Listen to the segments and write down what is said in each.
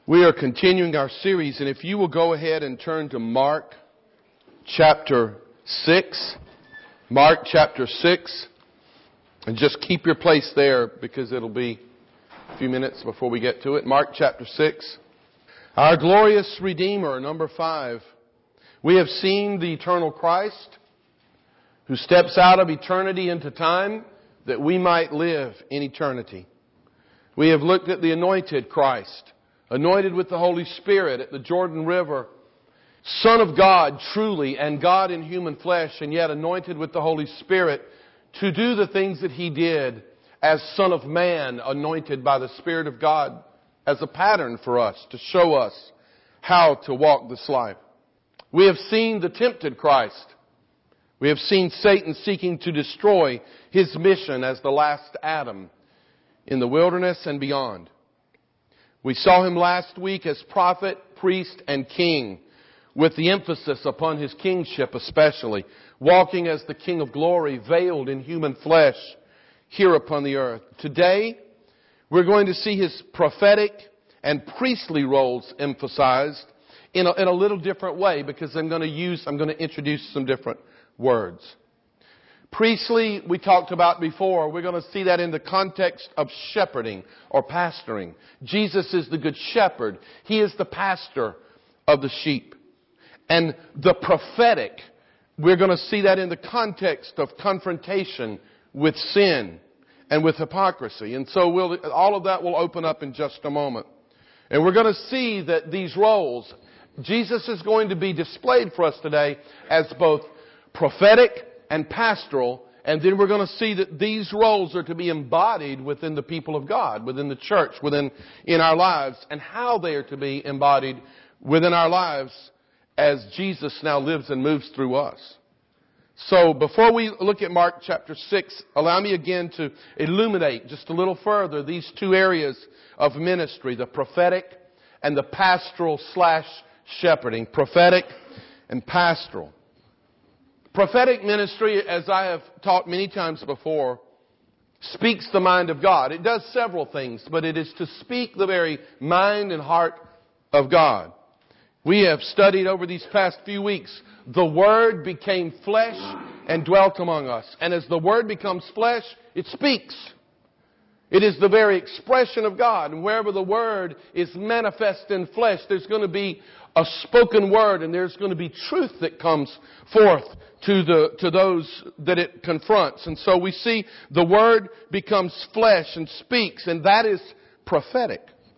We are continuing our series, and if you will go ahead and turn to Mark chapter 6. Mark chapter 6. And just keep your place there because it'll be a few minutes before we get to it. Mark chapter 6. Our glorious Redeemer, number 5. We have seen the eternal Christ who steps out of eternity into time that we might live in eternity. We have looked at the anointed Christ, anointed with the Holy Spirit at the Jordan River, Son of God truly and God in human flesh, and yet anointed with the Holy Spirit to do the things that He did as Son of Man, anointed by the Spirit of God as a pattern for us to show us how to walk this life. We have seen the tempted Christ. We have seen Satan seeking to destroy His mission as the last Adam in the wilderness and beyond. We saw Him last week as prophet, priest, and king, with the emphasis upon His kingship especially, walking as the King of glory, veiled in human flesh here upon the earth. Today, we're going to see His prophetic and priestly roles emphasized in a little different way, because I'm going to introduce some different words. Priestly, we talked about before. We're going to see that in the context of shepherding or pastoring. Jesus is the good shepherd. He is the pastor of the sheep. And the prophetic, we're going to see that in the context of confrontation with sin and with hypocrisy. And so all of that will open up in just a moment. And we're going to see that these roles, Jesus is going to be displayed for us today as both prophetic and pastoral, and then we're going to see that these roles are to be embodied within the people of God, within the church, in our lives, and how they are to be embodied within our lives as Jesus now lives and moves through us. So before we look at Mark chapter 6, allow me again to illuminate just a little further these two areas of ministry, the prophetic and the pastoral / shepherding. Prophetic and pastoral. Prophetic ministry, as I have taught many times before, speaks the mind of God. It does several things, but it is to speak the very mind and heart of God. We have studied over these past few weeks, the Word became flesh and dwelt among us. And as the Word becomes flesh, it speaks. It is the very expression of God. And wherever the Word is manifest in flesh, there's going to be a spoken word, and there's going to be truth that comes forth to those that it confronts. And so we see the Word becomes flesh and speaks, and that is prophetic.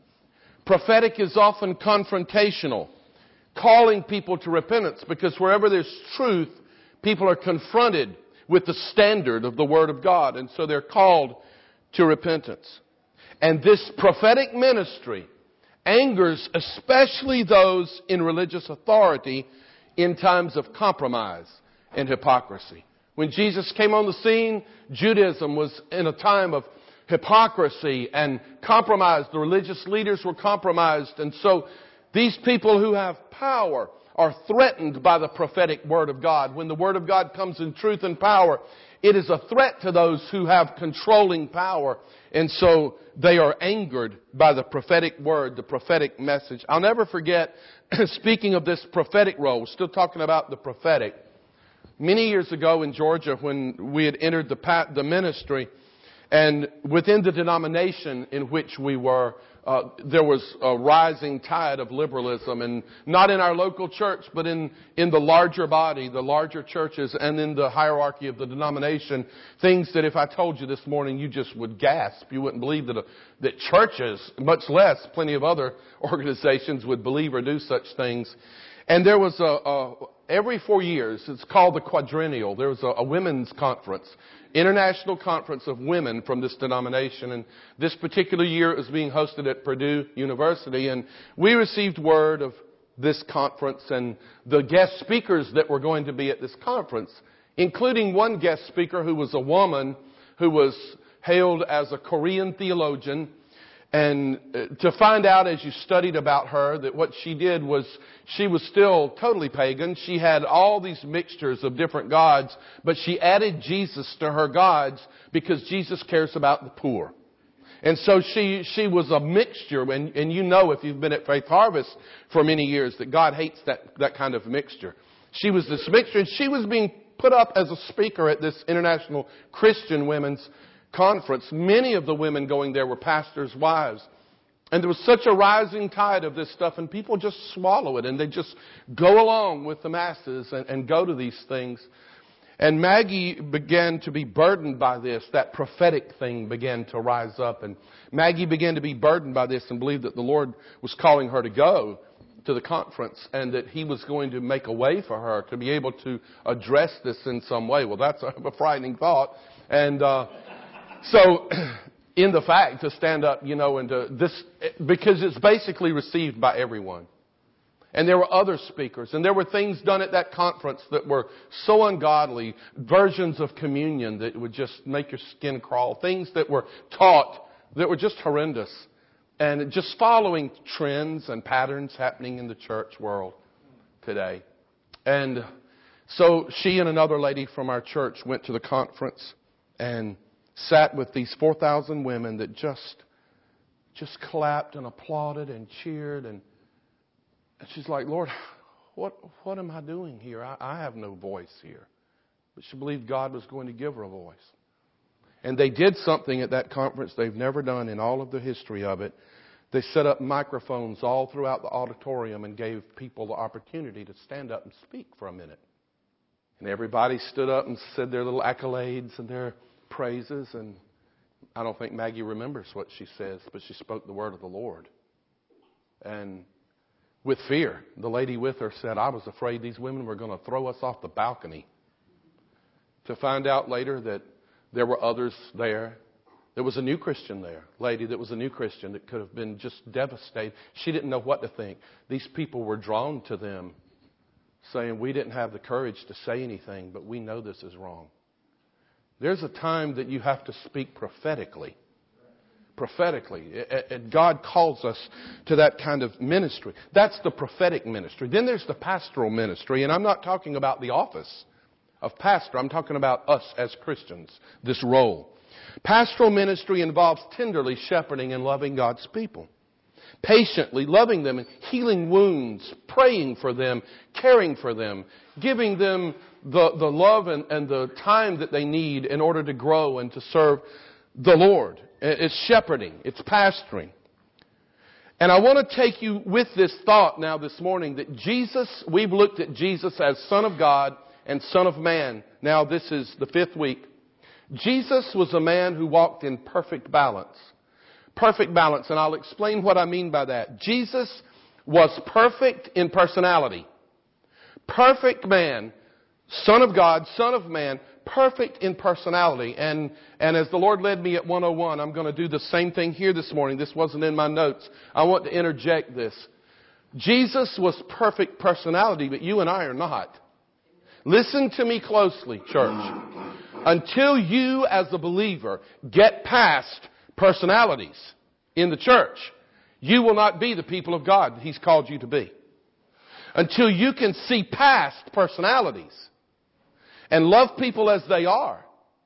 Prophetic is often confrontational, calling people to repentance, because wherever there's truth, people are confronted with the standard of the Word of God, and so they're called to repentance. And this prophetic ministry angers especially those in religious authority in times of compromise and hypocrisy. When Jesus came on the scene, Judaism was in a time of hypocrisy and compromise. The religious leaders were compromised, and so these people who have power are threatened by the prophetic Word of God. When the Word of God comes in truth and power, it is a threat to those who have controlling power. And so they are angered by the prophetic word, the prophetic message. I'll never forget, speaking of this prophetic role, we're still talking about the prophetic. Many years ago in Georgia, when we had entered the ministry, and within the denomination in which we were, there was a rising tide of liberalism, and not in our local church, but in the larger body, the larger churches, and in the hierarchy of the denomination. Things that if I told you this morning, you just would gasp. You wouldn't believe that churches, much less plenty of other organizations, would believe or do such things. And there was every 4 years, it's called the quadrennial. There was a women's conference, international conference of women from this denomination. And this particular year it was being hosted at Purdue University. And we received word of this conference and the guest speakers that were going to be at this conference, including one guest speaker who was a woman who was hailed as a Korean theologian. And to find out as you studied about her that what she did was she was still totally pagan. She had all these mixtures of different gods, but she added Jesus to her gods because Jesus cares about the poor. And so she was a mixture. And you know, if you've been at Faith Harvest for many years, that God hates that kind of mixture. She was this mixture, and she was being put up as a speaker at this International Christian Women's Conference. Many of the women going there were pastors' wives. And there was such a rising tide of this stuff, and people just swallow it, and they just go along with the masses and go to these things. And Maggie began to be burdened by this. That prophetic thing began to rise up. And Maggie began to be burdened by this and believed that the Lord was calling her to go to the conference and that He was going to make a way for her to be able to address this in some way. Well, that's a frightening thought. And so in the fact to stand up, and to this, because it's basically received by everyone. And there were other speakers, and there were things done at that conference that were so ungodly, versions of communion that would just make your skin crawl, things that were taught that were just horrendous, and just following trends and patterns happening in the church world today. And so she and another lady from our church went to the conference and sat with these 4,000 women that just clapped and applauded and cheered. And she's like, Lord, what am I doing here? I have no voice here. But she believed God was going to give her a voice. And they did something at that conference they've never done in all of the history of it. They set up microphones all throughout the auditorium and gave people the opportunity to stand up and speak for a minute. And everybody stood up and said their little accolades and their praises. And I don't think Maggie remembers what she says, but she spoke the word of the Lord. And with fear, the lady with her said, I was afraid these women were going to throw us off the balcony. To find out later that there were others there. There was a new Christian there, lady that was a new Christian that could have been just devastated. She didn't know what to think. These people were drawn to them, saying, we didn't have the courage to say anything, but we know this is wrong. There's a time that you have to speak prophetically. And God calls us to that kind of ministry. That's the prophetic ministry. Then there's the pastoral ministry, and I'm not talking about the office of pastor. I'm talking about us as Christians, this role. Pastoral ministry involves tenderly shepherding and loving God's people. Patiently loving them and healing wounds, praying for them, caring for them, giving them the love and the time that they need in order to grow and to serve the Lord. It's shepherding. It's pastoring. And I want to take you with this thought now this morning that Jesus, we've looked at Jesus as Son of God and Son of Man. Now this is the 5th week. Jesus was a man who walked in perfect balance. Perfect balance. And I'll explain what I mean by that. Jesus was perfect in personality. Perfect man. Son of God, Son of Man. Perfect in personality. And as the Lord led me at 101, I'm going to do the same thing here this morning. This wasn't in my notes. I want to interject this. Jesus was perfect personality, but you and I are not. Listen to me closely, church. Until you as a believer get past personalities in the church, you will not be the people of God He's called you to be. Until you can see past personalities and love people as they are,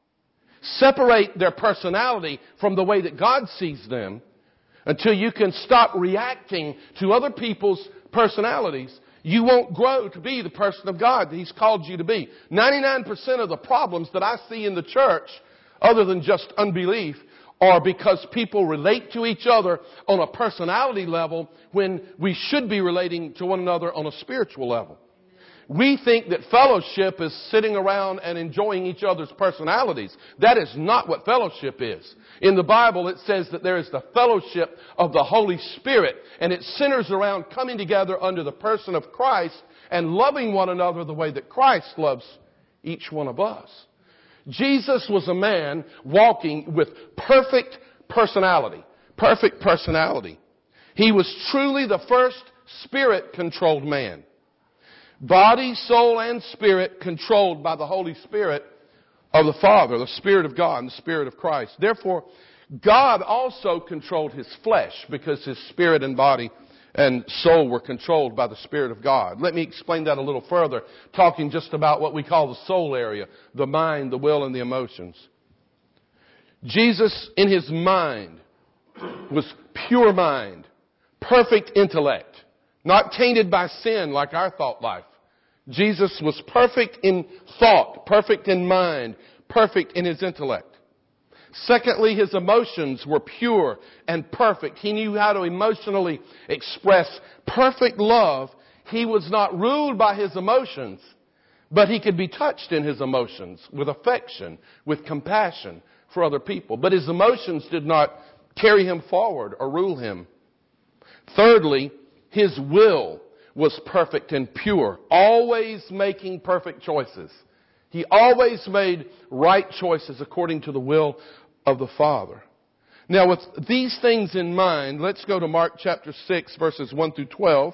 separate their personality from the way that God sees them, until you can stop reacting to other people's personalities, you won't grow to be the person of God that He's called you to be. 99% of the problems that I see in the church, other than just unbelief, are because people relate to each other on a personality level when we should be relating to one another on a spiritual level. We think that fellowship is sitting around and enjoying each other's personalities. That is not what fellowship is. In the Bible, it says that there is the fellowship of the Holy Spirit, and it centers around coming together under the person of Christ and loving one another the way that Christ loves each one of us. Jesus was a man walking with perfect personality. Perfect personality. He was truly the first Spirit-controlled man. Body, soul, and spirit controlled by the Holy Spirit of the Father, the Spirit of God and the Spirit of Christ. Therefore, God also controlled His flesh because His spirit and body and soul were controlled by the Spirit of God. Let me explain that a little further, talking just about what we call the soul area, the mind, the will, and the emotions. Jesus, in His mind, was pure mind, perfect intellect, not tainted by sin like our thought life. Jesus was perfect in thought, perfect in mind, perfect in his intellect. Secondly, his emotions were pure and perfect. He knew how to emotionally express perfect love. He was not ruled by his emotions, but he could be touched in his emotions with affection, with compassion for other people. But his emotions did not carry him forward or rule him. Thirdly, his will was perfect and pure, always making perfect choices. He always made right choices according to the will of the Father. Now, with these things in mind, let's go to Mark chapter 6, verses 1 through 12.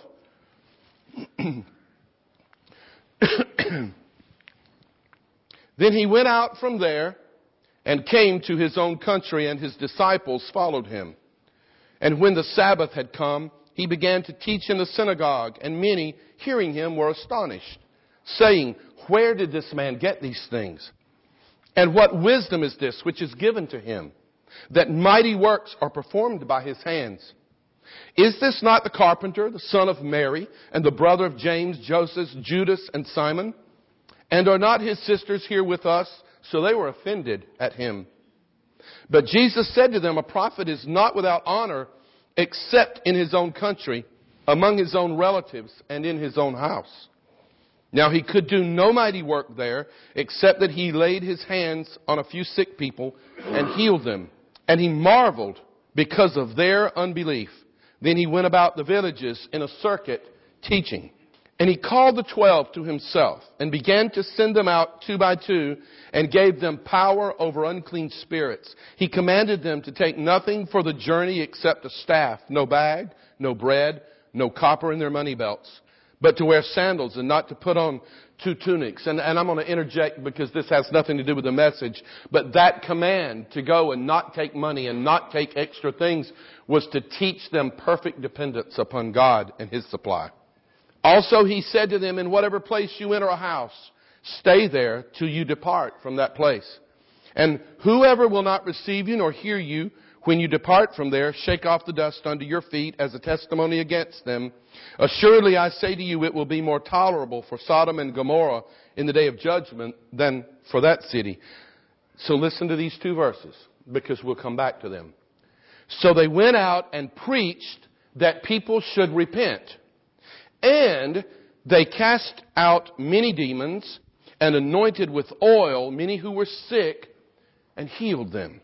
Then he went out from there and came to his own country, and his disciples followed him. And when the Sabbath had come, he began to teach in the synagogue, and many, hearing him, were astonished, saying, "Where did this man get these things? And what wisdom is this which is given to him, that mighty works are performed by his hands? Is this not the carpenter, the son of Mary, and the brother of James, Joseph, Judas, and Simon? And are not his sisters here with us?" So they were offended at him. But Jesus said to them, "A prophet is not without honor except in his own country, among his own relatives, and in his own house." Now he could do no mighty work there, except that he laid his hands on a few sick people and healed them. And he marveled because of their unbelief. Then he went about the villages in a circuit teaching. And he called the 12 to himself and began to send them out 2 by 2 and gave them power over unclean spirits. He commanded them to take nothing for the journey except a staff, no bag, no bread, no copper in their money belts, but to wear sandals and not to put on 2 tunics. And I'm going to interject because this has nothing to do with the message. But that command to go and not take money and not take extra things was to teach them perfect dependence upon God and his supply. Also, he said to them, "In whatever place you enter a house, stay there till you depart from that place. And whoever will not receive you nor hear you when you depart from there, shake off the dust under your feet as a testimony against them. Assuredly, I say to you, it will be more tolerable for Sodom and Gomorrah in the day of judgment than for that city." So listen to these 2 verses, because we'll come back to them. So they went out and preached that people should repent. And they cast out many demons and anointed with oil many who were sick and healed them.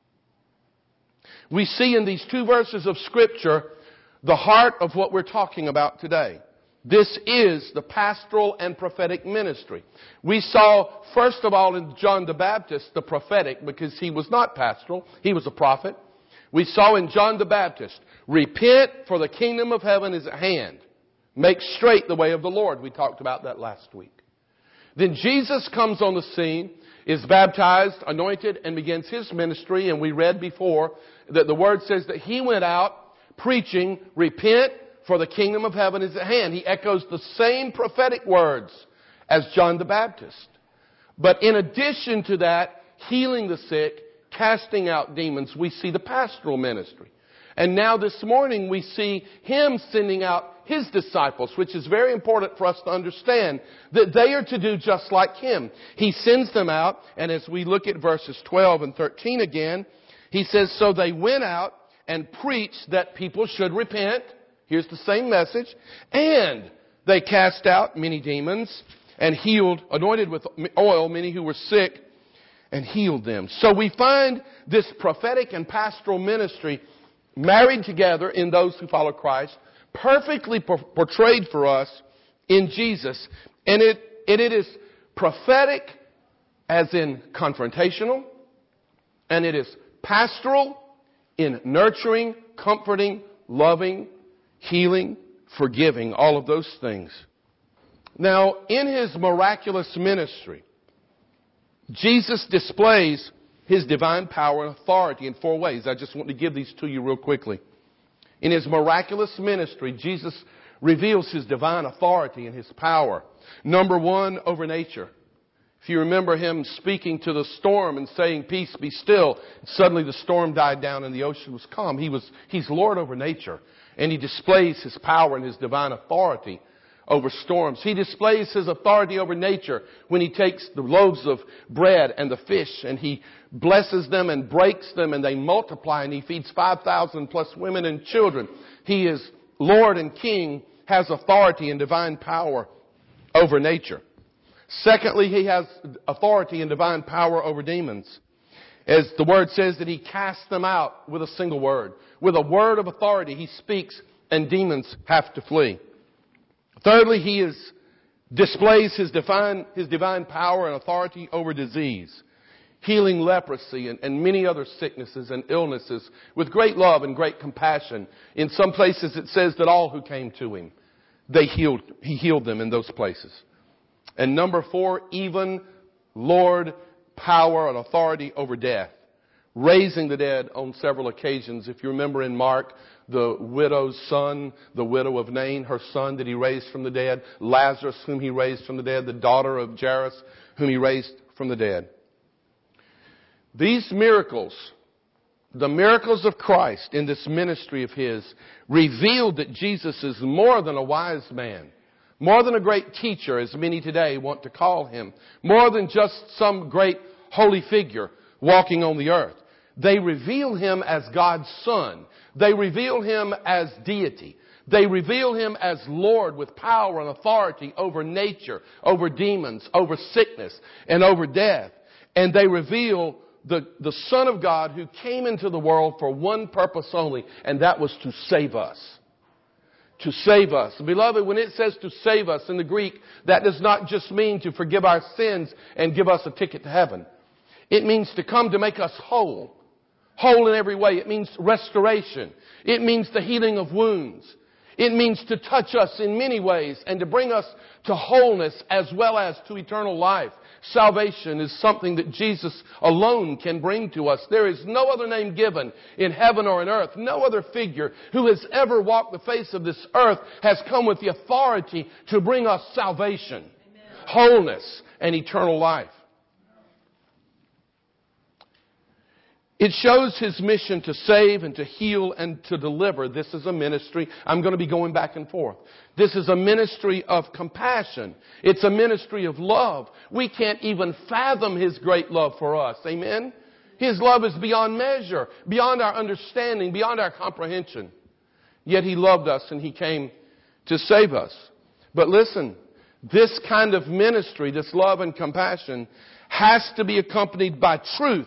We see in these 2 verses of Scripture the heart of what we're talking about today. This is the pastoral and prophetic ministry. We saw, first of all, in John the Baptist, the prophetic, because he was not pastoral, he was a prophet. We saw in John the Baptist, "Repent, for the kingdom of heaven is at hand. Make straight the way of the Lord." We talked about that last week. Then Jesus comes on the scene, is baptized, anointed, and begins his ministry. And we read before that the Word says that he went out preaching, "Repent, for the kingdom of heaven is at hand." He echoes the same prophetic words as John the Baptist. But in addition to that, healing the sick, casting out demons, we see the pastoral ministry. And now this morning we see him sending out his disciples, which is very important for us to understand that they are to do just like him. He sends them out, and as we look at verses 12 and 13 again, he says, "So they went out and preached that people should repent." Here's the same message. "And they cast out many demons and anointed with oil many who were sick and healed them." So we find this prophetic and pastoral ministry married together in those who follow Christ, perfectly portrayed for us in Jesus. And it is prophetic as in confrontational, and it is pastoral in nurturing, comforting, loving, healing, forgiving, all of those things. Now, in his miraculous ministry, Jesus displays his divine power and authority in 4 ways. I just want to give these to you real quickly. In his miraculous ministry, Jesus reveals his divine authority and his power. Number 1, over nature. If you remember him speaking to the storm and saying, "Peace, be still," suddenly the storm died down and the ocean was calm. He's Lord over nature. And he displays his power and his divine authority over storms. He displays his authority over nature when he takes the loaves of bread and the fish and he blesses them and breaks them and they multiply and he feeds 5,000 plus women and children. He is Lord and King, has authority and divine power over nature. Secondly, he has authority and divine power over demons. As the word says that he casts them out with a single word. With a word of authority, he speaks and demons have to flee. Thirdly, he displays his divine power and authority over disease, healing leprosy and many other sicknesses and illnesses with great love and great compassion. In some places it says that all who came to him, he healed them in those places. And number 4, even Lord, power and authority over death. Raising the dead on several occasions. If you remember in Mark, the widow's son, the widow of Nain, her son that he raised from the dead. Lazarus, whom he raised from the dead. The daughter of Jairus, whom he raised from the dead. These miracles, the miracles of Christ in this ministry of his, revealed that Jesus is more than a wise man. More than a great teacher, as many today want to call him. More than just some great holy figure walking on the earth. They reveal him as God's Son. They reveal him as deity. They reveal him as Lord with power and authority over nature, over demons, over sickness, and over death. And they reveal the Son of God who came into the world for one purpose only, and that was to save us. To save us. Beloved, when it says to save us in the Greek, that does not just mean to forgive our sins and give us a ticket to heaven. It means to come to make us whole. Whole in every way. It means restoration. It means the healing of wounds. It means to touch us in many ways and to bring us to wholeness as well as to eternal life. Salvation is something that Jesus alone can bring to us. There is no other name given in heaven or on earth. No other figure who has ever walked the face of this earth has come with the authority to bring us salvation, wholeness, and eternal life. It shows his mission to save and to heal and to deliver. This is a ministry. I'm going to be going back and forth. This is a ministry of compassion. It's a ministry of love. We can't even fathom his great love for us. Amen? His love is beyond measure, beyond our understanding, beyond our comprehension. Yet he loved us and he came to save us. But listen, this kind of ministry, this love and compassion, has to be accompanied by truth.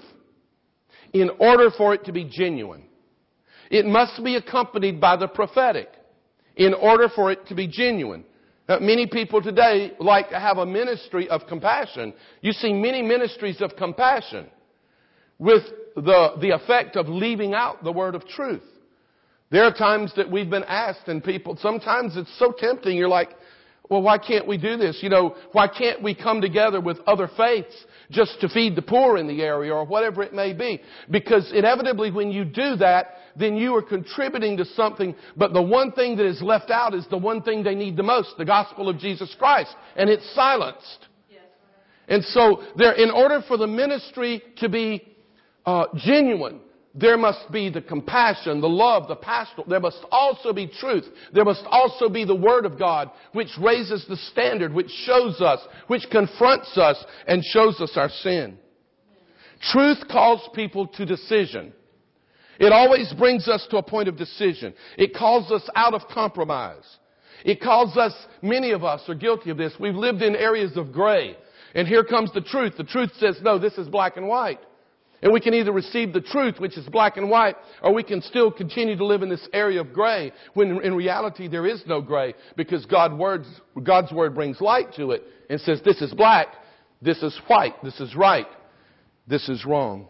In order for it to be genuine. It must be accompanied by the prophetic. In order for it to be genuine. Now, many people today like to have a ministry of compassion. You see many ministries of compassion with the effect of leaving out the word of truth. There are times that we've been asked and people, sometimes it's so tempting, you're like, well, why can't we do this? Why can't we come together with other faiths just to feed the poor in the area or whatever it may be? Because inevitably when you do that, then you are contributing to something. But the one thing that is left out is the one thing they need the most, the gospel of Jesus Christ. And it's silenced. And so in order for the ministry to be genuine, there must be the compassion, the love, the pastoral. There must also be truth. There must also be the Word of God, which raises the standard, which shows us, which confronts us, and shows us our sin. Truth calls people to decision. It always brings us to a point of decision. It calls us out of compromise. It calls us, many of us are guilty of this. We've lived in areas of gray. And here comes the truth. The truth says, no, this is black and white. And we can either receive the truth, which is black and white, or we can still continue to live in this area of gray, when in reality there is no gray, because God's Word brings light to it and says, this is black, this is white, this is right, this is wrong.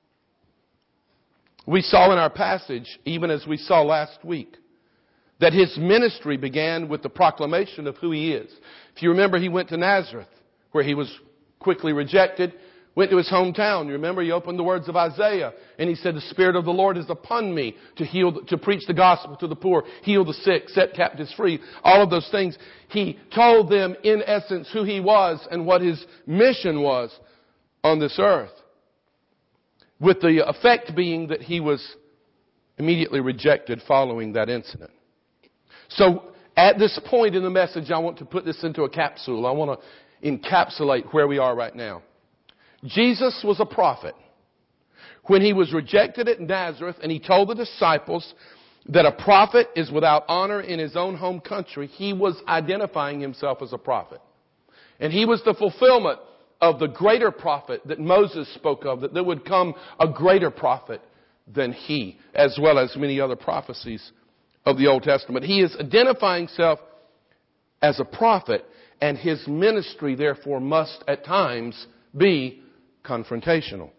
We saw in our passage, even as we saw last week, that his ministry began with the proclamation of who he is. If you remember, he went to Nazareth, where he was quickly rejected, Went to his hometown. You remember, he opened the words of Isaiah. And he said, the Spirit of the Lord is upon me to preach the gospel to the poor, heal the sick, set captives free. All of those things. He told them, in essence, who he was and what his mission was on this earth. With the effect being that he was immediately rejected following that incident. So, at this point in the message, I want to put this into a capsule. I want to encapsulate where we are right now. Jesus was a prophet. When he was rejected at Nazareth and he told the disciples that a prophet is without honor in his own home country, he was identifying himself as a prophet. And he was the fulfillment of the greater prophet that Moses spoke of, that there would come a greater prophet than he, as well as many other prophecies of the Old Testament. He is identifying himself as a prophet, and his ministry, therefore, must at times be confrontational.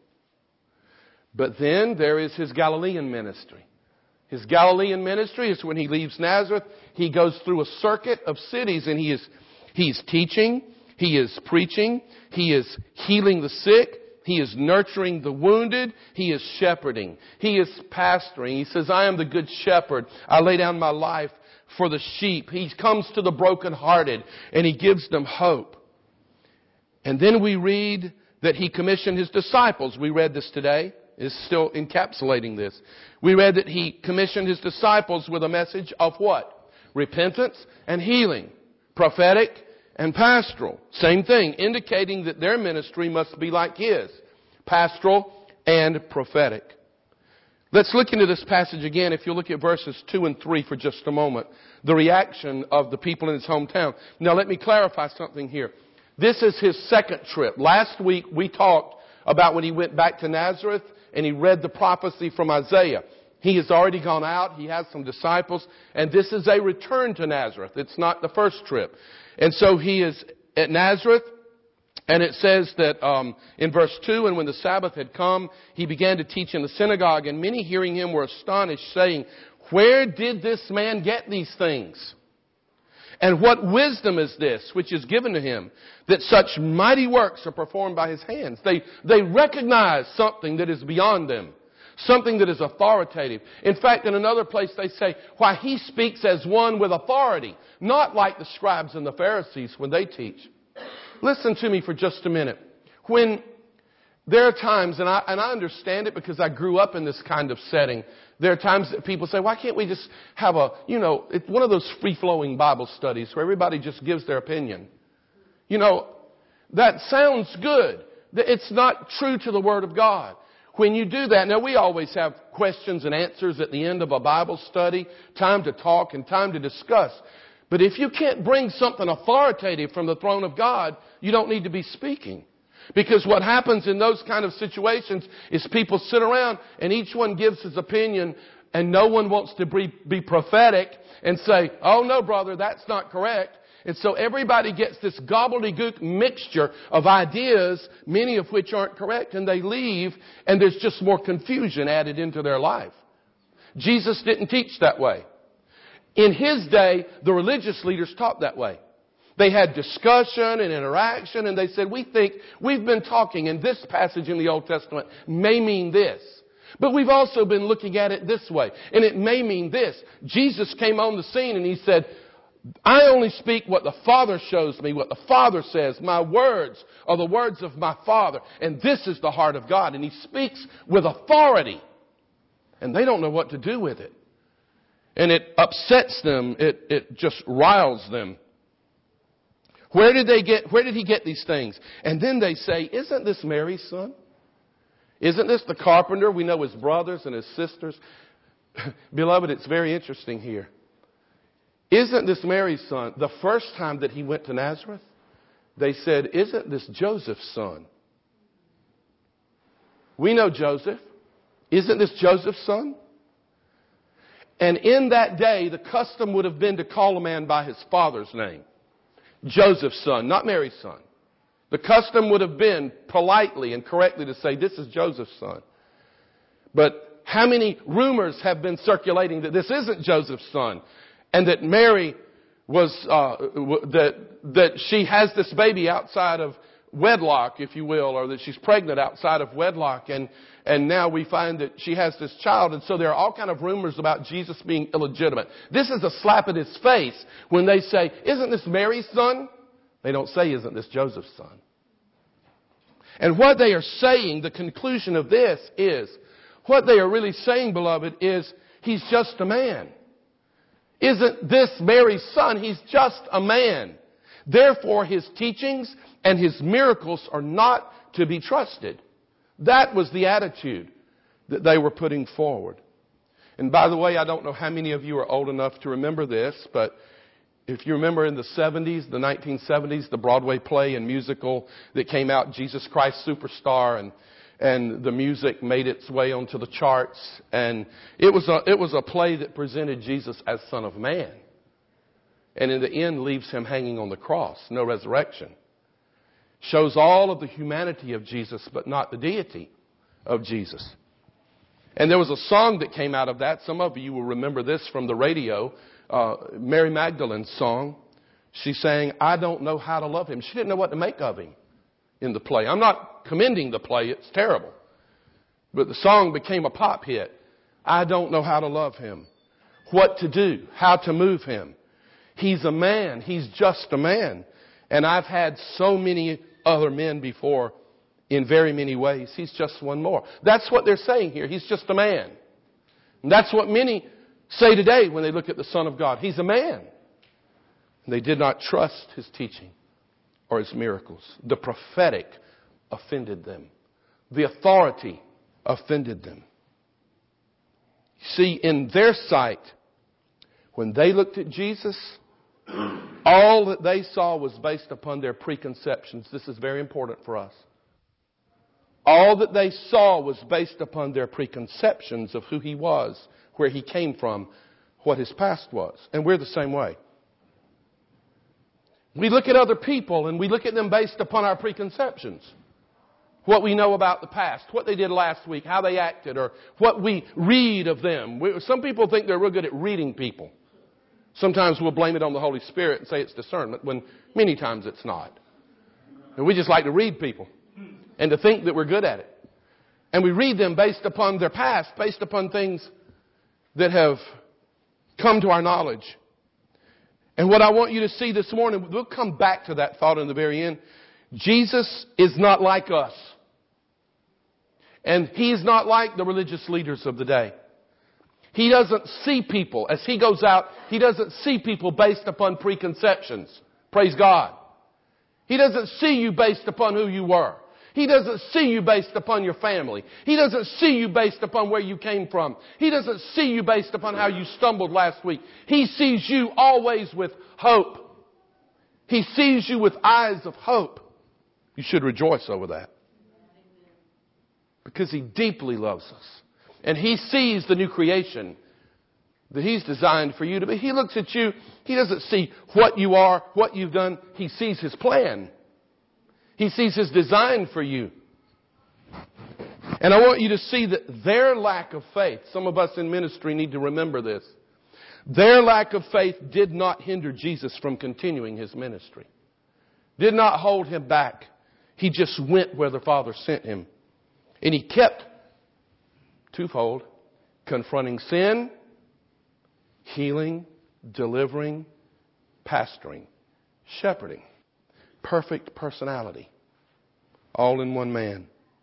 But then there is his Galilean ministry. His Galilean ministry is when he leaves Nazareth, he goes through a circuit of cities, and he is teaching, he is preaching, he is healing the sick, he is nurturing the wounded, he is shepherding, he is pastoring. He says, I am the good shepherd. I lay down my life for the sheep. He comes to the brokenhearted and he gives them hope. And then we read that he commissioned his disciples. We read this today. It's still encapsulating this. We read that he commissioned his disciples with a message of what? Repentance and healing. Prophetic and pastoral. Same thing, indicating that their ministry must be like his. Pastoral and prophetic. Let's look into this passage again. If you look at verses 2 and 3 for just a moment. The reaction of the people in his hometown. Now let me clarify something here. This is his second trip. Last week we talked about when he went back to Nazareth and he read the prophecy from Isaiah. He has already gone out. He has some disciples. And this is a return to Nazareth. It's not the first trip. And so he is at Nazareth. And it says that in verse 2, and when the Sabbath had come, he began to teach in the synagogue. And many hearing him were astonished, saying, where did this man get these things? And what wisdom is this which is given to him, that such mighty works are performed by his hands? They recognize something that is beyond them. Something that is authoritative. In fact, in another place they say, why he speaks as one with authority. Not like the scribes and the Pharisees when they teach. Listen to me for just a minute. When there are times, and I understand it because I grew up in this kind of setting. There are times that people say, why can't we just have it's one of those free-flowing Bible studies where everybody just gives their opinion. That sounds good. It's not true to the Word of God. When you do that, now we always have questions and answers at the end of a Bible study, time to talk and time to discuss. But if you can't bring something authoritative from the throne of God, you don't need to be speaking. Because what happens in those kind of situations is people sit around and each one gives his opinion and no one wants to be prophetic and say, oh no brother, that's not correct. And so everybody gets this gobbledygook mixture of ideas, many of which aren't correct, and they leave, and there's just more confusion added into their life. Jesus didn't teach that way. In his day, the religious leaders taught that way. They had discussion and interaction, and they said, we think we've been talking, and this passage in the Old Testament may mean this. But we've also been looking at it this way, and it may mean this. Jesus came on the scene and he said, I only speak what the Father shows me, what the Father says. My words are the words of my Father. And this is the heart of God. And he speaks with authority. And they don't know what to do with it. And it upsets them. It just riles them. Where did he get these things? And then they say, isn't this Mary's son? Isn't this the carpenter? We know his brothers and his sisters. Beloved, it's very interesting here. Isn't this Mary's son? The first time that he went to Nazareth, they said, isn't this Joseph's son? We know Joseph. Isn't this Joseph's son? And in that day, the custom would have been to call a man by his father's name. Joseph's son, not Mary's son. The custom would have been politely and correctly to say, this is Joseph's son. But how many rumors have been circulating that this isn't Joseph's son? And that Mary was, that she has this baby outside of wedlock, if you will, or that she's pregnant outside of wedlock. And now we find that she has this child. And so there are all kind of rumors about Jesus being illegitimate. This is a slap in his face when they say, isn't this Mary's son? They don't say, isn't this Joseph's son? And what they are saying, the conclusion of this is, what they are really saying, beloved, is he's just a man. Isn't this Mary's son? He's just a man. Therefore, his teachings and his miracles are not to be trusted. That was the attitude that they were putting forward. And by the way, I don't know how many of you are old enough to remember this, but if you remember in the 70s, the 1970s, the Broadway play and musical that came out, Jesus Christ Superstar, and the music made its way onto the charts. And it was a play that presented Jesus as Son of Man. And in the end leaves him hanging on the cross. No resurrection. Shows all of the humanity of Jesus, but not the deity of Jesus. And there was a song that came out of that. Some of you will remember this from the radio. Mary Magdalene's song. She sang, I don't know how to love him. She didn't know what to make of him in the play. I'm not commending the play. It's terrible. But the song became a pop hit. I don't know how to love him. What to do. How to move him. He's a man. He's just a man. And I've had so many other men before in very many ways. He's just one more. That's what they're saying here. He's just a man. And that's what many say today when they look at the Son of God. He's a man. And they did not trust his teaching or his miracles. The prophetic offended them. The authority offended them. See, in their sight, when they looked at Jesus, all that they saw was based upon their preconceptions. This is very important for us. All that they saw was based upon their preconceptions of who he was, where he came from, what his past was. And we're the same way. We look at other people and we look at them based upon our preconceptions. What we know about the past, what they did last week, how they acted, or what we read of them. Some people think they're real good at reading people. Sometimes we'll blame it on the Holy Spirit and say it's discernment, when many times it's not. And we just like to read people and to think that we're good at it. And we read them based upon their past, based upon things that have come to our knowledge. And what I want you to see this morning, we'll come back to that thought in the very end. Jesus is not like us. And he's not like the religious leaders of the day. He doesn't see people. As he goes out, he doesn't see people based upon preconceptions. Praise God. He doesn't see you based upon who you were. He doesn't see you based upon your family. He doesn't see you based upon where you came from. He doesn't see you based upon how you stumbled last week. He sees you always with hope. He sees you with eyes of hope. You should rejoice over that. Because he deeply loves us. And he sees the new creation that he's designed for you to be. He looks at you. He doesn't see what you are, what you've done. He sees his plan. He sees his design for you. And I want you to see that their lack of faith, some of us in ministry need to remember this. Their lack of faith did not hinder Jesus from continuing his ministry. Did not hold him back. He just went where the Father sent him. And he kept twofold, confronting sin, healing, delivering, pastoring, shepherding. Perfect personality. All in one man.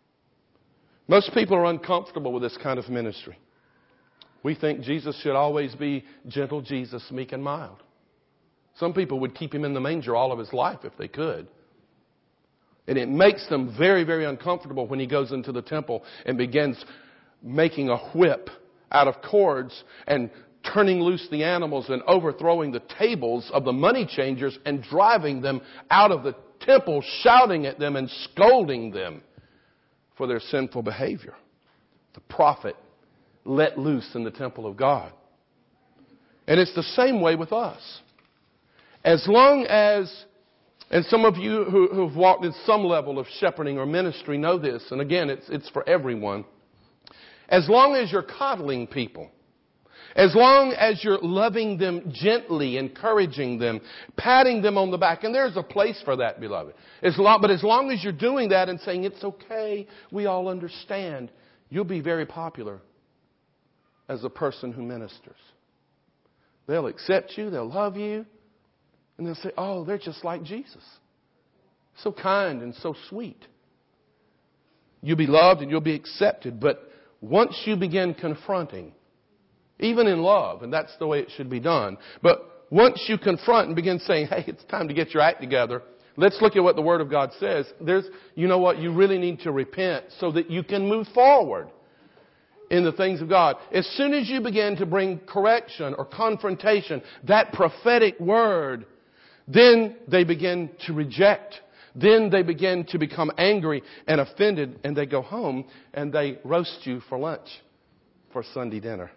Most people are uncomfortable with this kind of ministry. We think Jesus should always be gentle Jesus, meek and mild. Some people would keep him in the manger all of his life if they could. And it makes them very, very uncomfortable when he goes into the temple and begins making a whip out of cords and turning loose the animals and overthrowing the tables of the money changers and driving them out of the temple, shouting at them and scolding them for their sinful behavior. The prophet let loose in the temple of God. And it's the same way with us. As long as, and some of you who have walked in some level of shepherding or ministry know this, and again, it's for everyone. As long as you're coddling people, As long as you're loving them gently, encouraging them, patting them on the back, and there's a place for that, beloved. But as long as you're doing that and saying, it's okay, we all understand, you'll be very popular as a person who ministers. They'll accept you, they'll love you, and they'll say, oh, they're just like Jesus. So kind and so sweet. You'll be loved and you'll be accepted, but once you begin confronting, even in love, and that's the way it should be done. But once you confront and begin saying, hey, it's time to get your act together. Let's look at what the Word of God says. You know what? You really need to repent so that you can move forward in the things of God. As soon as you begin to bring correction or confrontation, that prophetic word, then they begin to reject. Then they begin to become angry and offended, and they go home and they roast you for lunch for Sunday dinner.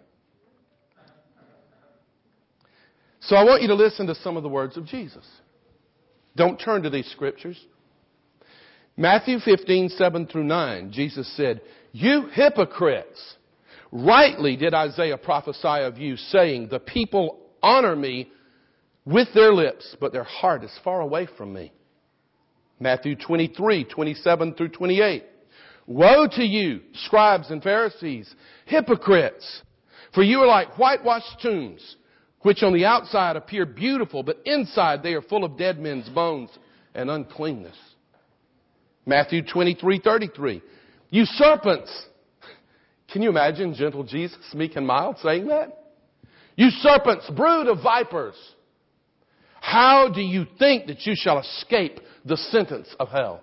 So I want you to listen to some of the words of Jesus. Don't turn to these scriptures. Matthew 15:7-9, Jesus said, you hypocrites, rightly did Isaiah prophesy of you, saying, the people honor me with their lips, but their heart is far away from me. Matthew 23:27-28. Woe to you, scribes and Pharisees, hypocrites, for you are like whitewashed tombs, which on the outside appear beautiful, but inside they are full of dead men's bones and uncleanness. Matthew 23:33. You serpents. Can you imagine gentle Jesus, meek and mild, saying that? You serpents, brood of vipers. How do you think that you shall escape the sentence of hell?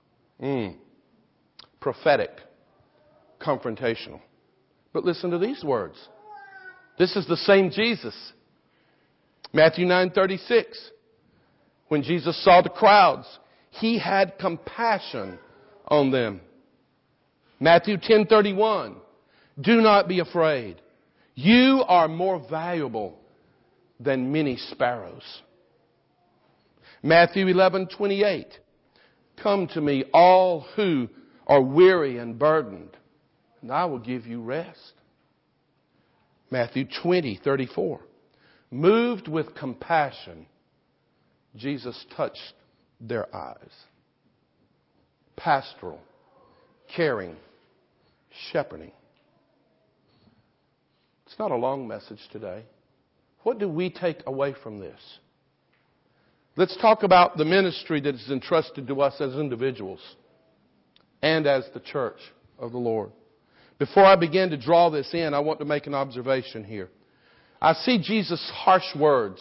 Prophetic. Confrontational. But listen to these words. This is the same Jesus. Matthew 9:36. When Jesus saw the crowds, He had compassion on them. Matthew 10:31. Do not be afraid. You are more valuable than many sparrows. Matthew 11:28. Come to me, all who are weary and burdened, and I will give you rest. Matthew 20:34. Moved with compassion, Jesus touched their eyes. Pastoral, caring, shepherding. It's not a long message today. What do we take away from this? Let's talk about the ministry that is entrusted to us as individuals and as the church of the Lord. Before I begin to draw this in, I want to make an observation here. I see Jesus' harsh words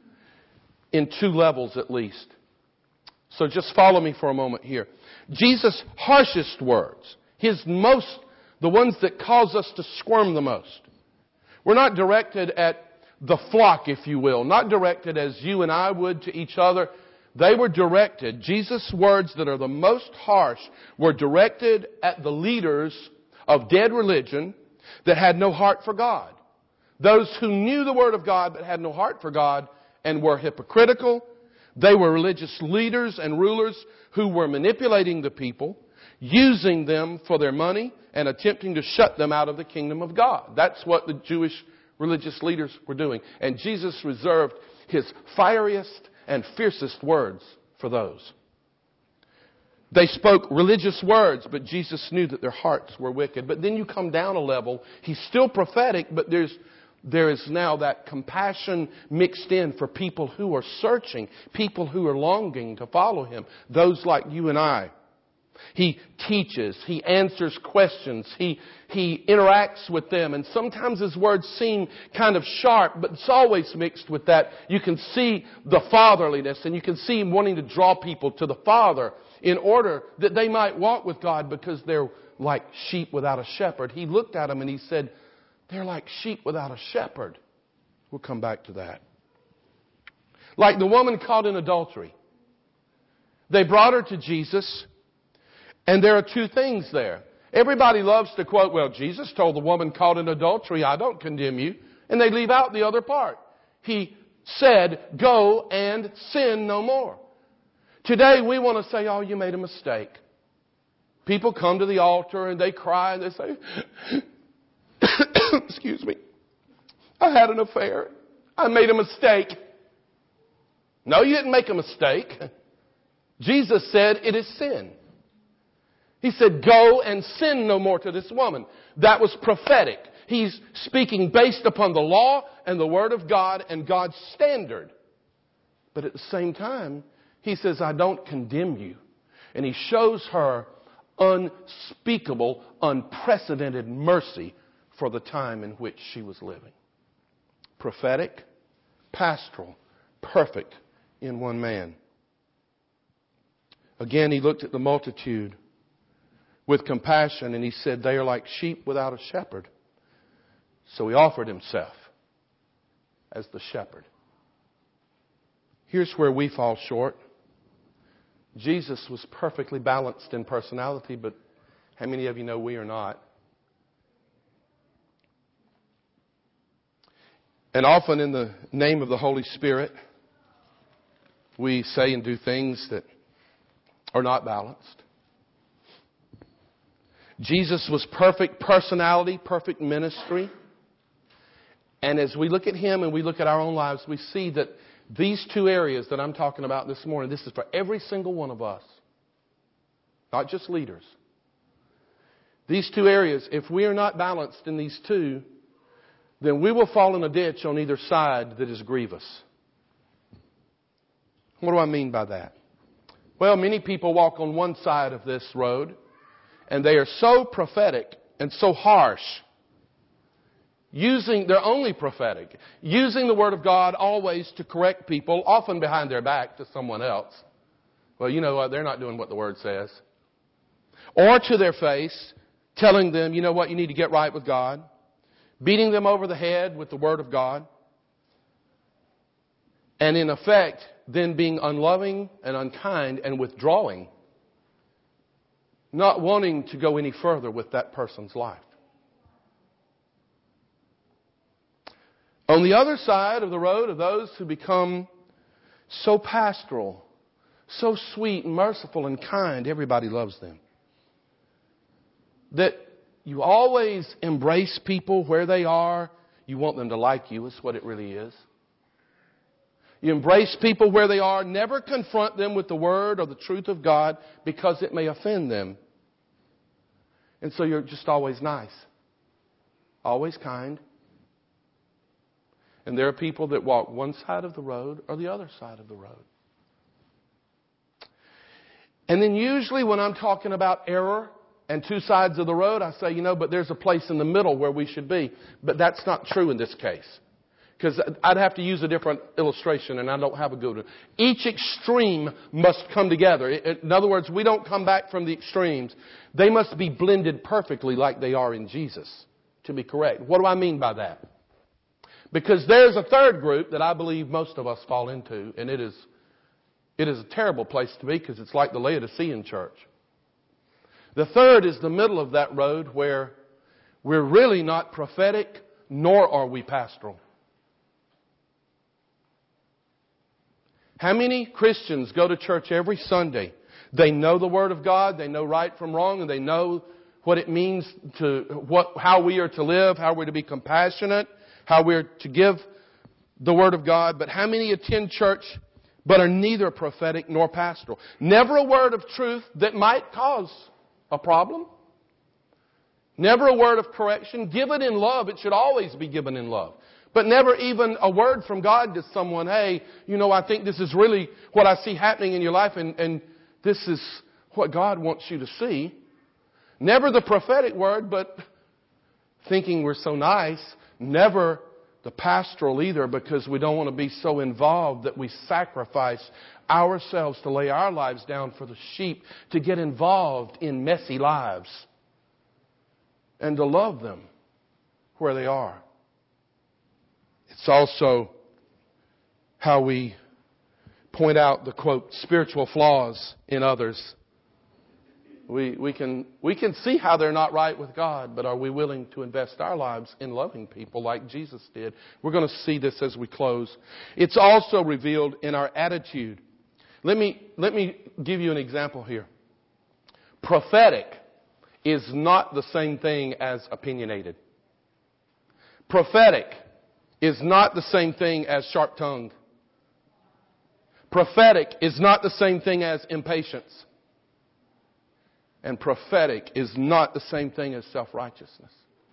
in two levels at least. So just follow me for a moment here. Jesus' harshest words, the ones that cause us to squirm the most, were not directed at the flock, if you will, not directed as you and I would to each other. They were directed, Jesus' words that are the most harsh were directed at the leaders of dead religion that had no heart for God. Those who knew the Word of God but had no heart for God and were hypocritical. They were religious leaders and rulers who were manipulating the people, using them for their money and attempting to shut them out of the kingdom of God. That's what the Jewish religious leaders were doing. And Jesus reserved His fieriest and fiercest words for those. They spoke religious words, but Jesus knew that their hearts were wicked. But then you come down a level. He's still prophetic, but there is now that compassion mixed in for people who are searching, people who are longing to follow Him, those like you and I. He teaches, He answers questions, He interacts with them, and sometimes His words seem kind of sharp, but it's always mixed with that. You can see the fatherliness, and you can see Him wanting to draw people to the Father in order that they might walk with God because they're like sheep without a shepherd. He looked at them and He said, they're like sheep without a shepherd. We'll come back to that. Like the woman caught in adultery. They brought her to Jesus. And there are two things there. Everybody loves to quote, well, Jesus told the woman caught in adultery, I don't condemn you. And they leave out the other part. He said, go and sin no more. Today we want to say, oh, you made a mistake. People come to the altar and they cry and they say, excuse me, I had an affair. I made a mistake. No, you didn't make a mistake. Jesus said it is sin. He said, go and sin no more to this woman. That was prophetic. He's speaking based upon the law and the Word of God and God's standard. But at the same time, He says, I don't condemn you. And He shows her unspeakable, unprecedented mercy for the time in which she was living. Prophetic, pastoral, perfect in one man. Again, He looked at the multitude with compassion and He said, they are like sheep without a shepherd. So He offered Himself as the shepherd. Here's where we fall short. Jesus was perfectly balanced in personality, but how many of you know we are not? And often in the name of the Holy Spirit, we say and do things that are not balanced. Jesus was perfect personality, perfect ministry. And as we look at Him and we look at our own lives, we see that these two areas that I'm talking about this morning, this is for every single one of us. Not just leaders. These two areas, if we are not balanced in these two, then we will fall in a ditch on either side that is grievous. What do I mean by that? Well, many people walk on one side of this road, and they are so prophetic and so harsh. They're only prophetic. Using the Word of God always to correct people, often behind their back to someone else. Well, you know what? They're not doing what the Word says. Or to their face, telling them, you know what? You need to get right with God. Beating them over the head with the Word of God. And in effect, then being unloving and unkind and withdrawing. Not wanting to go any further with that person's life. On the other side of the road are those who become so pastoral, so sweet and merciful and kind, everybody loves them. That you always embrace people where they are. You want them to like you, is what it really is. You embrace people where they are. Never confront them with the Word or the truth of God because it may offend them. And so you're just always nice. Always kind. And there are people that walk one side of the road or the other side of the road. And then usually when I'm talking about error and two sides of the road, I say, but there's a place in the middle where we should be. But that's not true in this case. Because I'd have to use a different illustration and I don't have a good one. Each extreme must come together. In other words, we don't come back from the extremes. They must be blended perfectly like they are in Jesus to be correct. What do I mean by that? Because there's a third group that I believe most of us fall into, and it is a terrible place to be because it's like the Laodicean church. The third is the middle of that road where we're really not prophetic, nor are we pastoral. How many Christians go to church every Sunday? They know the Word of God, they know right from wrong, and they know what it means how we are to live, how we're to be compassionate, how we're to give the Word of God. But how many attend church but are neither prophetic nor pastoral? Never a word of truth that might cause a problem. Never a word of correction. Give it in love. It should always be given in love. But never even a word from God to someone, hey, I think this is really what I see happening in your life and this is what God wants you to see. Never the prophetic word, but thinking we're so nice. Never the pastoral either, because we don't want to be so involved that we sacrifice ourselves to lay our lives down for the sheep, to get involved in messy lives and to love them where they are. It's also how we point out the, quote, spiritual flaws in others. We can see how they're not right with God, but are we willing to invest our lives in loving people like Jesus did? We're going to see this as we close. It's also revealed in our attitude. Let me give you an example here. Prophetic is not the same thing as opinionated. Prophetic is not the same thing as sharp-tongued. Prophetic is not the same thing as impatience. And prophetic is not the same thing as self-righteousness.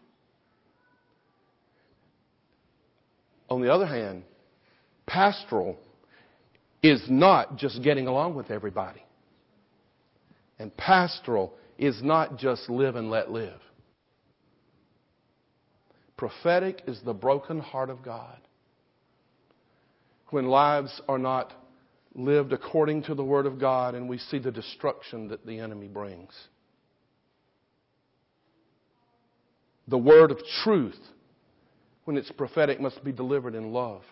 On the other hand, pastoral is not just getting along with everybody. And pastoral is not just live and let live. Prophetic is the broken heart of God. When lives are not lived according to the Word of God and we see the destruction that the enemy brings. The word of truth, when it's prophetic, must be delivered in love.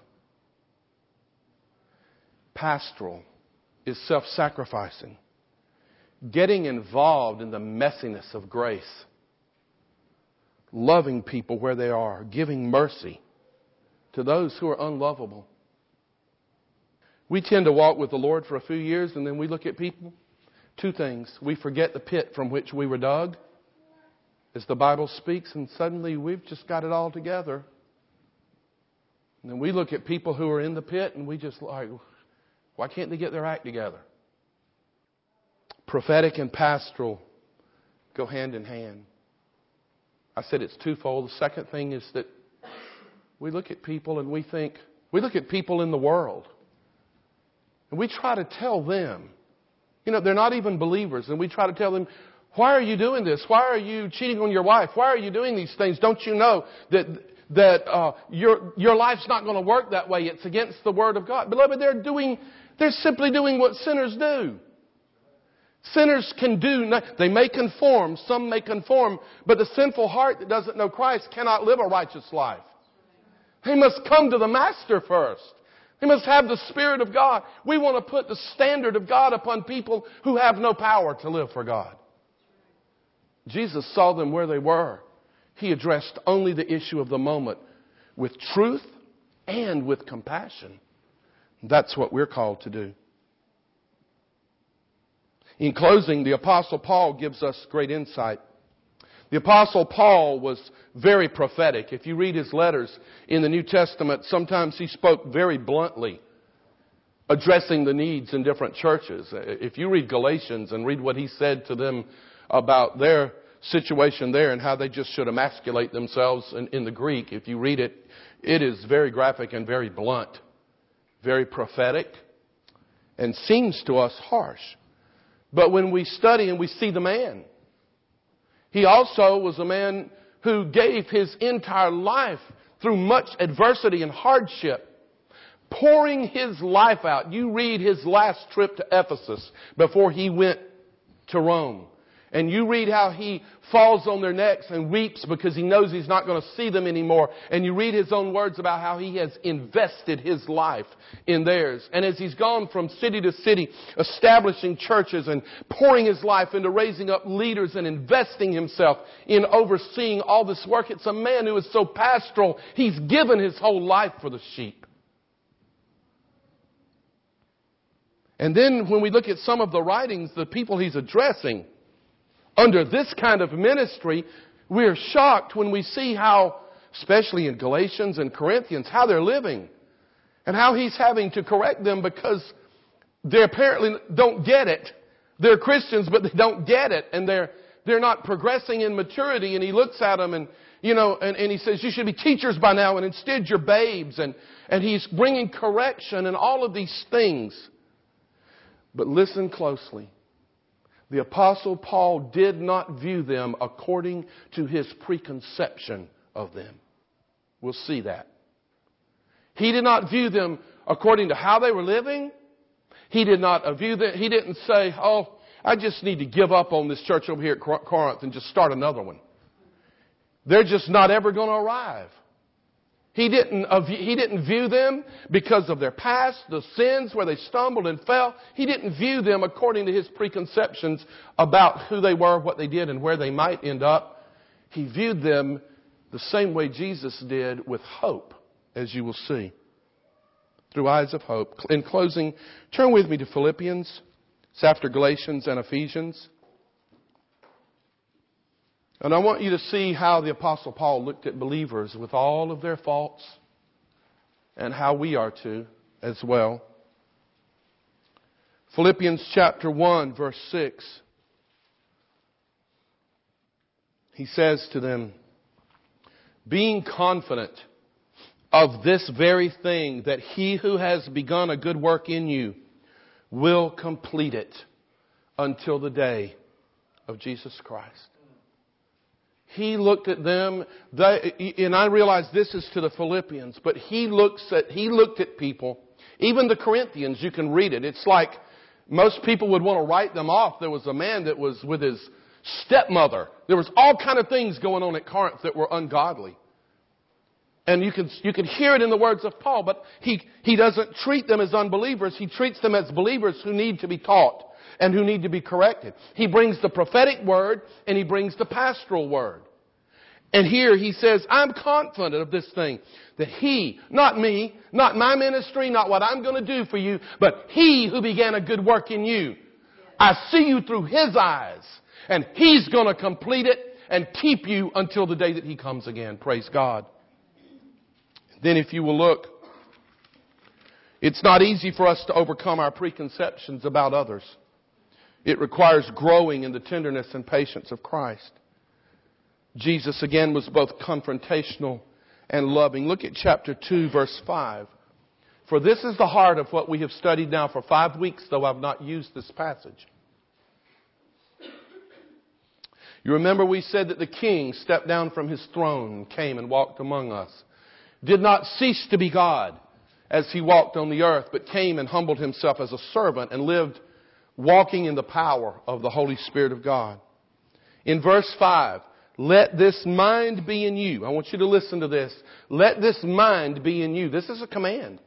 Pastoral is self-sacrificing. Getting involved in the messiness of grace. Loving people where they are. Giving mercy to those who are unlovable. We tend to walk with the Lord for a few years and then we look at people. Two things. We forget the pit from which we were dug, as the Bible speaks, and suddenly we've just got it all together. And then we look at people who are in the pit and we just like, why can't they get their act together? Prophetic and pastoral go hand in hand. I said it's twofold. The second thing is that we look at people and we look at people in the world. And we try to tell them, they're not even believers. And we try to tell them, why are you doing this? Why are you cheating on your wife? Why are you doing these things? Don't you know that your life's not going to work that way? It's against the Word of God. Beloved, they're simply doing what sinners do. Sinners can do, they may conform, some may conform, but the sinful heart that doesn't know Christ cannot live a righteous life. They must come to the Master first. They must have the Spirit of God. We want to put the standard of God upon people who have no power to live for God. Jesus saw them where they were. He addressed only the issue of the moment with truth and with compassion. That's what we're called to do. In closing, the Apostle Paul gives us great insight. The Apostle Paul was very prophetic. If you read his letters in the New Testament, sometimes he spoke very bluntly, addressing the needs in different churches. If you read Galatians and read what he said to them about their situation there and how they just should emasculate themselves in the Greek, if you read it, it is very graphic and very blunt, very prophetic, and seems to us harsh. But when we study and we see the man, he also was a man who gave his entire life through much adversity and hardship, pouring his life out. You read his last trip to Ephesus before he went to Rome. And you read how he falls on their necks and weeps because he knows he's not going to see them anymore. And you read his own words about how he has invested his life in theirs. And as he's gone from city to city, establishing churches and pouring his life into raising up leaders and investing himself in overseeing all this work, it's a man who is so pastoral, he's given his whole life for the sheep. And then when we look at some of the writings, the people he's addressing, under this kind of ministry, we're shocked when we see how, especially in Galatians and Corinthians, how they're living. And how he's having to correct them because they apparently don't get it. They're Christians, but they don't get it. And they're not progressing in maturity. And he looks at them and he says, you should be teachers by now, and instead you're babes. And he's bringing correction and all of these things. But listen closely. The Apostle Paul did not view them according to his preconception of them. We'll see that. He did not view them according to how they were living. He did not view them. He didn't say, I just need to give up on this church over here at Corinth and just start another one. They're just not ever going to arrive. He didn't view them because of their past, the sins where they stumbled and fell. He didn't view them according to his preconceptions about who they were, what they did, and where they might end up. He viewed them the same way Jesus did, with hope, as you will see, through eyes of hope. In closing, turn with me to Philippians. It's after Galatians and Ephesians. And I want you to see how the Apostle Paul looked at believers with all of their faults, and how we are to as well. Philippians chapter 1, verse 6. He says to them, being confident of this very thing, that He who has begun a good work in you will complete it until the day of Jesus Christ. He looked at them, and I realize this is to the Philippians, but He looked at people, even the Corinthians, you can read it. It's like most people would want to write them off. There was a man that was with his stepmother. There was all kind of things going on at Corinth that were ungodly. And you can hear it in the words of Paul, but he doesn't treat them as unbelievers. He treats them as believers who need to be taught and who need to be corrected. He brings the prophetic word and He brings the pastoral word. And here He says, I'm confident of this thing, that He, not me, not my ministry, not what I'm going to do for you, but He who began a good work in you. I see you through His eyes, and He's going to complete it and keep you until the day that He comes again. Praise God. Then if you will look, it's not easy for us to overcome our preconceptions about others. It requires growing in the tenderness and patience of Christ. Jesus again was both confrontational and loving. Look at chapter 2, verse 5. For this is the heart of what we have studied now for 5 weeks, though I've not used this passage. You remember we said that the king stepped down from his throne, came and walked among us. Did not cease to be God as He walked on the earth, but came and humbled Himself as a servant and lived walking in the power of the Holy Spirit of God. In verse 5, let this mind be in you. I want you to listen to this. Let this mind be in you. This is a command.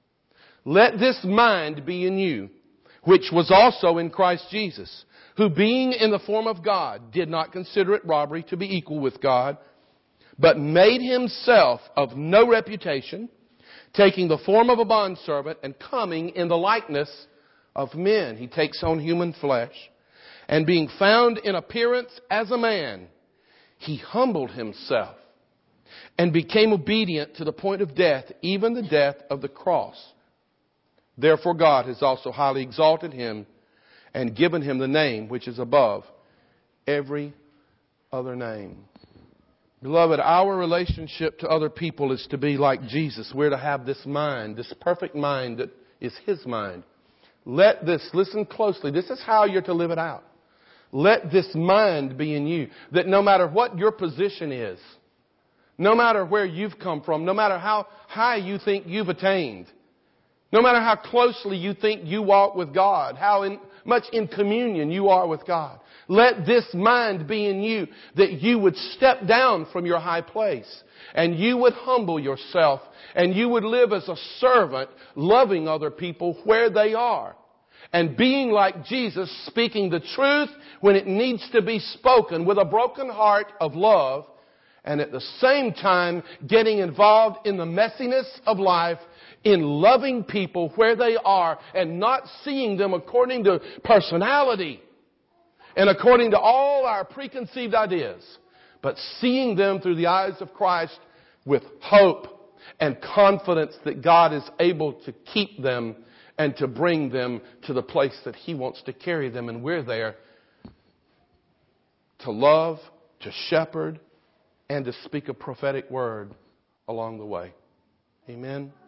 Let this mind be in you, which was also in Christ Jesus, who being in the form of God, did not consider it robbery to be equal with God, but made Himself of no reputation, taking the form of a bondservant and coming in the likeness of men. He takes on human flesh. And being found in appearance as a man, He humbled Himself and became obedient to the point of death, even the death of the cross. Therefore God has also highly exalted Him and given Him the name which is above every other name. Beloved, our relationship to other people is to be like Jesus. We're to have this mind, this perfect mind that is His mind. Let this, listen closely, this is how you're to live it out. Let this mind be in you, that no matter what your position is, no matter where you've come from, no matter how high you think you've attained, no matter how closely you think you walk with God, how much in communion you are with God, let this mind be in you, that you would step down from your high place and you would humble yourself and you would live as a servant, loving other people where they are. And being like Jesus, speaking the truth when it needs to be spoken with a broken heart of love, and at the same time getting involved in the messiness of life, in loving people where they are and not seeing them according to personality and according to all our preconceived ideas, but seeing them through the eyes of Christ with hope and confidence that God is able to keep them and to bring them to the place that He wants to carry them. And we're there to love, to shepherd, and to speak a prophetic word along the way. Amen.